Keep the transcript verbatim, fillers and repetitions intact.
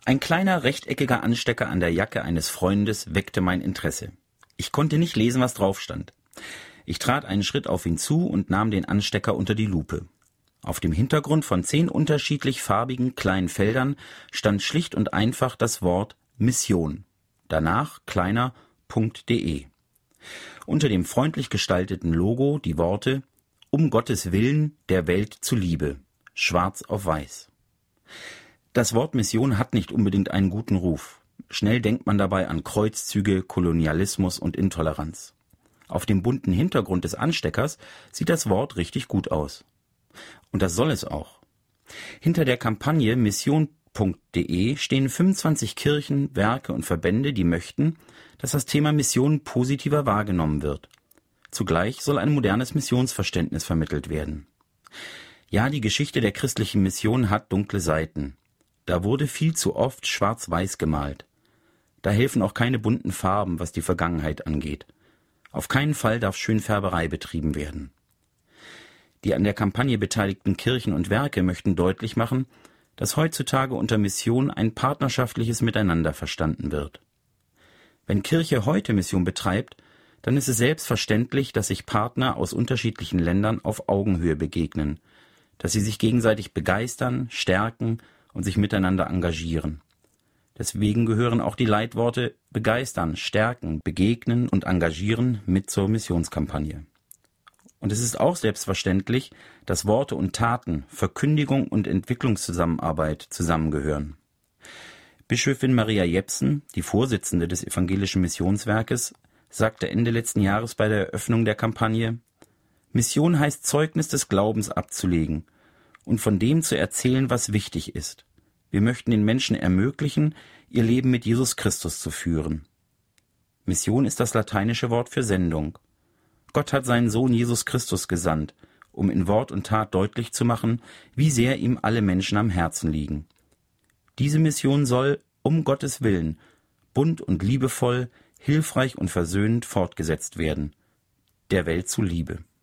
Ein kleiner rechteckiger Anstecker an der Jacke eines Freundes weckte mein Interesse. Ich konnte nicht lesen, was drauf stand. Ich trat einen Schritt auf ihn zu und nahm den Anstecker unter die Lupe. Auf dem Hintergrund von zehn unterschiedlich farbigen kleinen Feldern stand schlicht und einfach das Wort Mission. Danach kleiner .de. Unter dem freundlich gestalteten Logo die Worte Um Gottes Willen der Welt zuliebe. Schwarz auf weiß. Das Wort Mission hat nicht unbedingt einen guten Ruf. Schnell denkt man dabei an Kreuzzüge, Kolonialismus und Intoleranz. Auf dem bunten Hintergrund des Ansteckers sieht das Wort richtig gut aus. Und das soll es auch. Hinter der Kampagne Mission punkt de stehen fünfundzwanzig Kirchen, Werke und Verbände, die möchten, dass das Thema Mission positiver wahrgenommen wird. Zugleich soll ein modernes Missionsverständnis vermittelt werden. Ja, die Geschichte der christlichen Mission hat dunkle Seiten. Da wurde viel zu oft schwarz-weiß gemalt. Da helfen auch keine bunten Farben, was die Vergangenheit angeht. Auf keinen Fall darf Schönfärberei betrieben werden. Die an der Kampagne beteiligten Kirchen und Werke möchten deutlich machen, dass heutzutage unter Mission ein partnerschaftliches Miteinander verstanden wird. Wenn Kirche heute Mission betreibt, dann ist es selbstverständlich, dass sich Partner aus unterschiedlichen Ländern auf Augenhöhe begegnen, dass sie sich gegenseitig begeistern, stärken und sich miteinander engagieren. Deswegen gehören auch die Leitworte begeistern, stärken, begegnen und engagieren mit zur Missionskampagne. Und es ist auch selbstverständlich, dass Worte und Taten, Verkündigung und Entwicklungszusammenarbeit zusammengehören. Bischöfin Maria Jepsen, die Vorsitzende des Evangelischen Missionswerkes, sagte Ende letzten Jahres bei der Eröffnung der Kampagne: Mission heißt, Zeugnis des Glaubens abzulegen und von dem zu erzählen, was wichtig ist. Wir möchten den Menschen ermöglichen, ihr Leben mit Jesus Christus zu führen. Mission ist das lateinische Wort für Sendung. Gott hat seinen Sohn Jesus Christus gesandt, um in Wort und Tat deutlich zu machen, wie sehr ihm alle Menschen am Herzen liegen. Diese Mission soll, um Gottes Willen, bunt und liebevoll, hilfreich und versöhnend fortgesetzt werden, der Welt zuliebe.